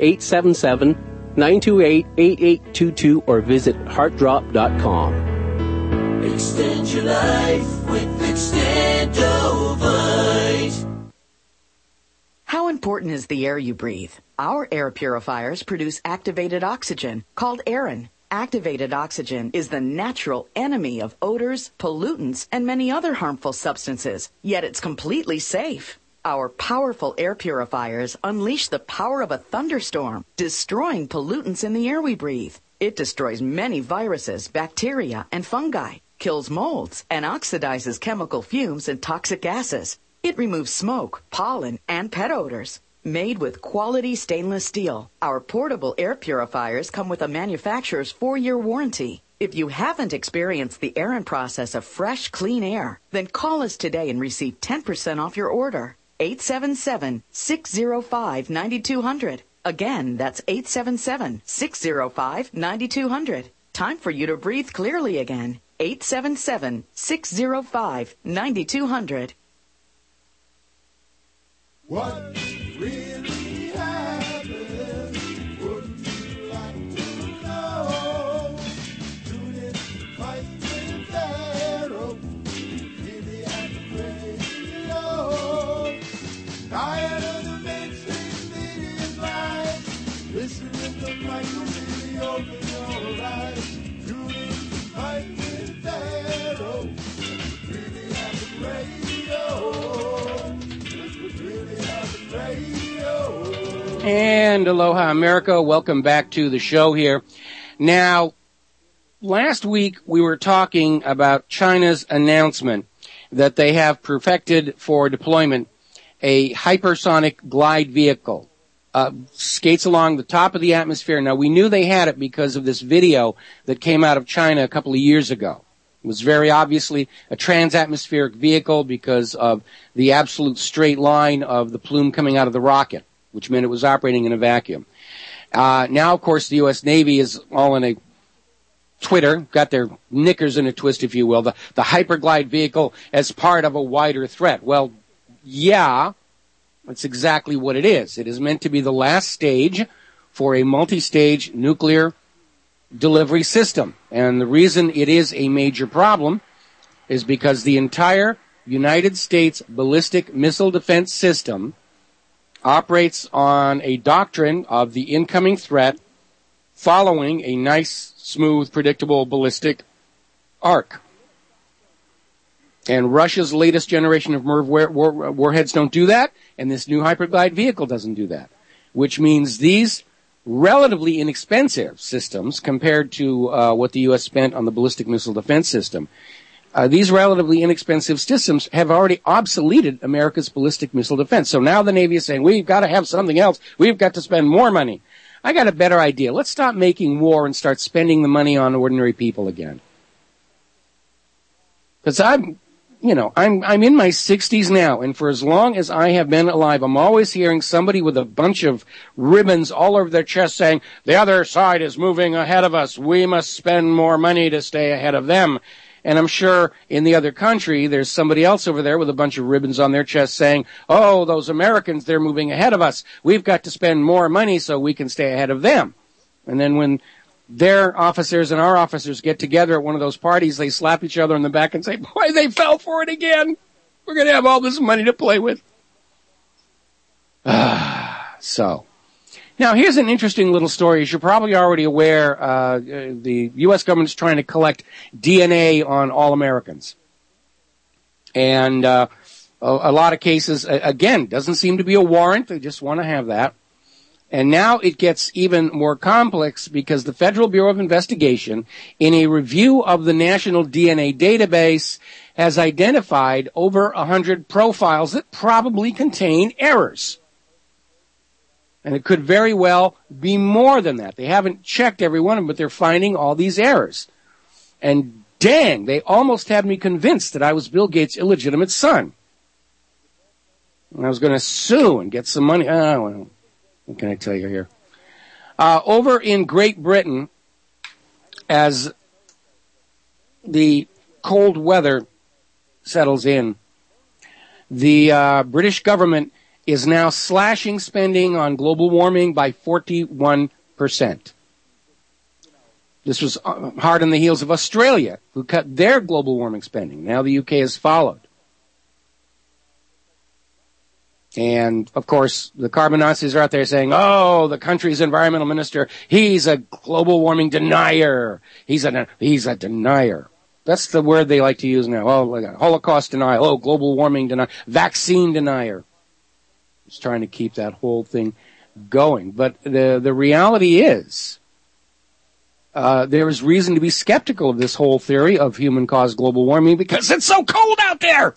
1-877-928-8822 or visit heartdrop.com. Extend your life with Extendovite. How important is the air you breathe? Our air purifiers produce activated oxygen, called Aerin. Activated oxygen is the natural enemy of odors, pollutants, and many other harmful substances, yet it's completely safe. Our powerful air purifiers unleash the power of a thunderstorm, destroying pollutants in the air we breathe. It destroys many viruses, bacteria, and fungi, kills molds, and oxidizes chemical fumes and toxic gases. It removes smoke, pollen, and pet odors. Made with quality stainless steel, our portable air purifiers come with a manufacturer's 4-year warranty. If you haven't experienced the Aerin process of fresh, clean air, then call us today and receive 10% off your order. 877-605-9200. Again, that's 877-605-9200. Time for you to breathe clearly again. 877-605-9200. What really happened? Wouldn't you like to know? Tune in to Fight with Pharaoh. Really at the radio. Tired of the mainstream media's lies. Listen to the micro really open your eyes. Tune in to Fight with Pharaoh. Really at the radio. And aloha, America. Welcome back to the show here. Now, last week we were talking about China's announcement that they have perfected for deployment a hypersonic glide vehicle. Skates along the top of the atmosphere. Now, we knew they had it because of this video that came out of China a couple of years ago. It was very obviously a transatmospheric vehicle because of the absolute straight line of the plume coming out of the rocket, which meant it was operating in a vacuum. Now, of course, the U.S. Navy is all in a Twitter, got their knickers in a twist, if you will, the hyperglide vehicle as part of a wider threat. Well, yeah, that's exactly what it is. It is meant to be the last stage for a multi-stage nuclear delivery system. And the reason it is a major problem is because the entire United States ballistic missile defense system operates on a doctrine of the incoming threat following a nice, smooth, predictable ballistic arc. And Russia's latest generation of MIRV warheads don't do that, and this new hyperglide vehicle doesn't do that, which means these relatively inexpensive systems compared to what the U.S. spent on the ballistic missile defense system, these relatively inexpensive systems have already obsoleted America's ballistic missile defense. So now the Navy is saying, we've got to have something else. We've got to spend more money. I got a better idea. Let's stop making war and start spending the money on ordinary people again. Because I'm in my 60s now, and for as long as I have been alive, I'm always hearing somebody with a bunch of ribbons all over their chest saying, the other side is moving ahead of us. We must spend more money to stay ahead of them. And I'm sure in the other country, there's somebody else over there with a bunch of ribbons on their chest saying, oh, those Americans, they're moving ahead of us. We've got to spend more money so we can stay ahead of them. And then when their officers and our officers get together at one of those parties, they slap each other on the back and say, boy, they fell for it again. We're going to have all this money to play with. So, now here's an interesting little story. As you're probably already aware, the U.S. government is trying to collect DNA on all Americans. And a lot of cases, again, doesn't seem to be a warrant. They just want to have that. And now it gets even more complex because the Federal Bureau of Investigation, in a review of the National DNA Database, has identified over 100 profiles that probably contain errors. And it could very well be more than that. They haven't checked every one of them, but they're finding all these errors. And dang, they almost had me convinced that I was Bill Gates' illegitimate son. And I was going to sue and get some money. Well, what can I tell you here? Over in Great Britain, as the cold weather settles in, the British government is now slashing spending on global warming by 41%. This was hard on the heels of Australia, who cut their global warming spending. Now the UK has followed. And, of course, the carbon Nazis are out there saying, oh, the country's environmental minister, he's a global warming denier. He's a denier. That's the word they like to use now. Oh, like Holocaust denier. Oh, global warming denier. Vaccine denier. Just trying to keep that whole thing going. But the reality is, there is reason to be skeptical of this whole theory of human-caused global warming because it's so cold out there.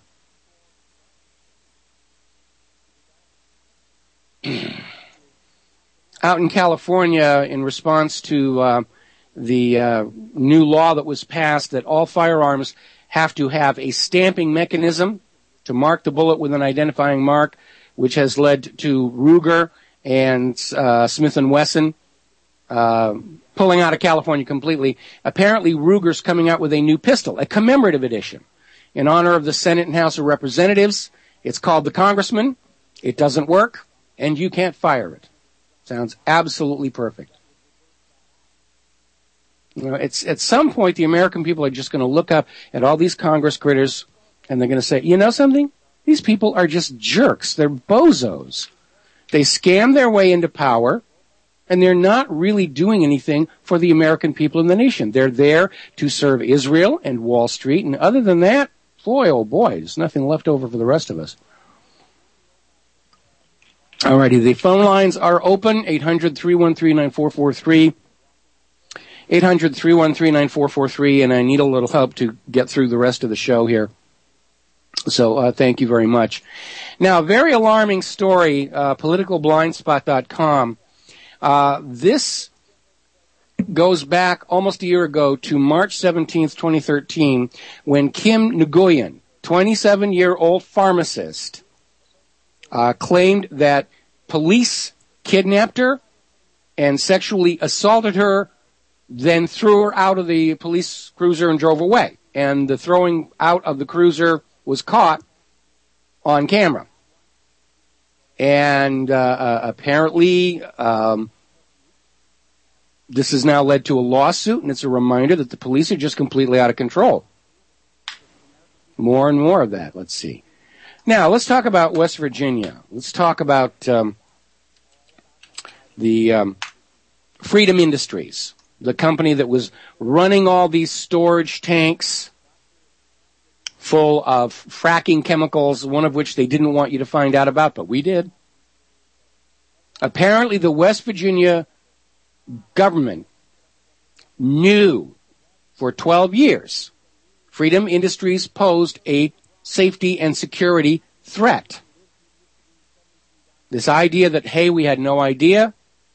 Out in California, in response to the new law that was passed that all firearms have to have a stamping mechanism to mark the bullet with an identifying mark, which has led to Ruger and Smith & Wesson pulling out of California completely. Apparently, Ruger's coming out with a new pistol, a commemorative edition, in honor of the Senate and House of Representatives. It's called the Congressman. It doesn't work, and you can't fire it. Sounds absolutely perfect. You know, it's at some point the American people are just going to look up at all these Congress critters, and they're going to say, you know something? These people are just jerks. They're bozos. They scam their way into power, and they're not really doing anything for the American people in the nation. They're there to serve Israel and Wall Street, and other than that, boy, oh boy, there's nothing left over for the rest of us. Alrighty, the phone lines are open, 800-313-9443, 800-313-9443, and I need a little help to get through the rest of the show here. So thank you very much. Now, a very alarming story, politicalblindspot.com. This goes back almost a year ago to March 17th, 2013, when Kim Nguyen, 27-year-old pharmacist, claimed that police kidnapped her and sexually assaulted her, then threw her out of the police cruiser and drove away. And the throwing out of the cruiser was caught on camera. And apparently this has now led to a lawsuit, and it's a reminder that the police are just completely out of control. More and more of that. Let's see. Now, let's talk about West Virginia. Let's talk about the Freedom Industries, the company that was running all these storage tanks full of fracking chemicals, one of which they didn't want you to find out about, but we did. Apparently, the West Virginia government knew for 12 years Freedom Industries posed a safety and security threat. This idea that, hey, we had no idea,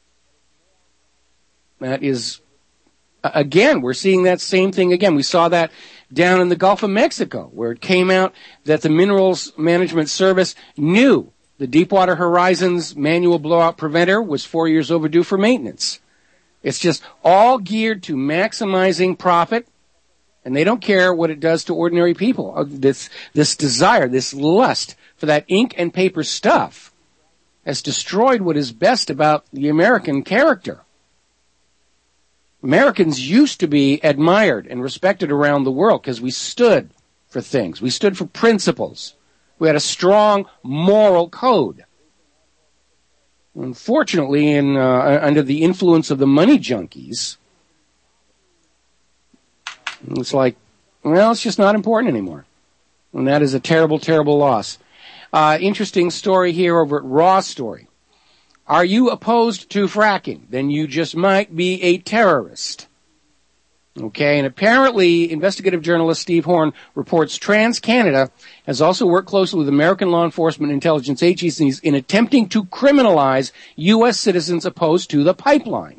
that is, again, we're seeing that same thing again. We saw that down in the Gulf of Mexico, where it came out that the Minerals Management Service knew the Deepwater Horizon's manual blowout preventer was 4 years overdue for maintenance. It's just all geared to maximizing profit, and they don't care what it does to ordinary people. This desire, this lust for that ink and paper stuff has destroyed what is best about the American character. Americans used to be admired and respected around the world because we stood for things. We stood for principles. We had a strong moral code. Unfortunately, under the influence of the money junkies, it's like, well, it's just not important anymore. And that is a terrible, terrible loss. Interesting story here over at Raw Story. Are you opposed to fracking? Then you just might be a terrorist. Okay, and apparently investigative journalist Steve Horn reports TransCanada has also worked closely with American law enforcement intelligence agencies in attempting to criminalize U.S. citizens opposed to the pipeline.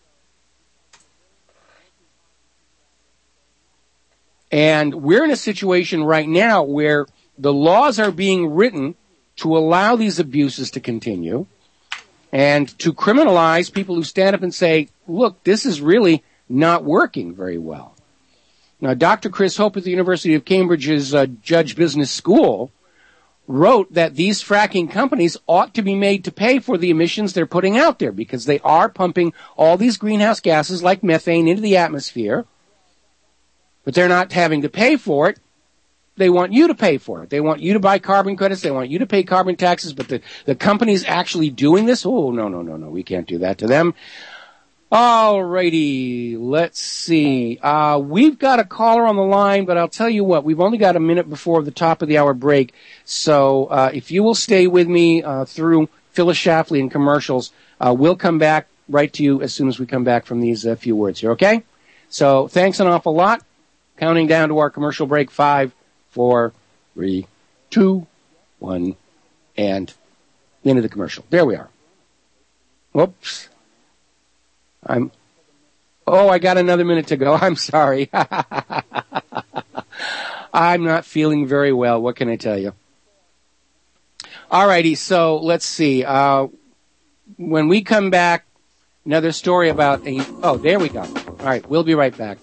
And we're in a situation right now where the laws are being written to allow these abuses to continue and to criminalize people who stand up and say, look, this is really not working very well. Now, Dr. Chris Hope at the University of Cambridge's Judge Business School wrote that these fracking companies ought to be made to pay for the emissions they're putting out there because they are pumping all these greenhouse gases like methane into the atmosphere, but they're not having to pay for it. They want you to pay for it. They want you to buy carbon credits. They want you to pay carbon taxes, but the companies actually doing this, oh, no, we can't do that to them. All righty, let's see. We've got a caller on the line, but I'll tell you what, we've only got a minute before the top of the hour break, so if you will stay with me through Phyllis Schlafly and commercials, we'll come back right to you as soon as we come back from these few words here, okay? So thanks an awful lot. Counting down to our commercial break, 5, 4, 3, 2, 1, and into the commercial. There we are. Whoops. I got another minute to go. I'm sorry. I'm not feeling very well. What can I tell you? All righty. So let's see. When we come back, another story about there we go. All right. We'll be right back.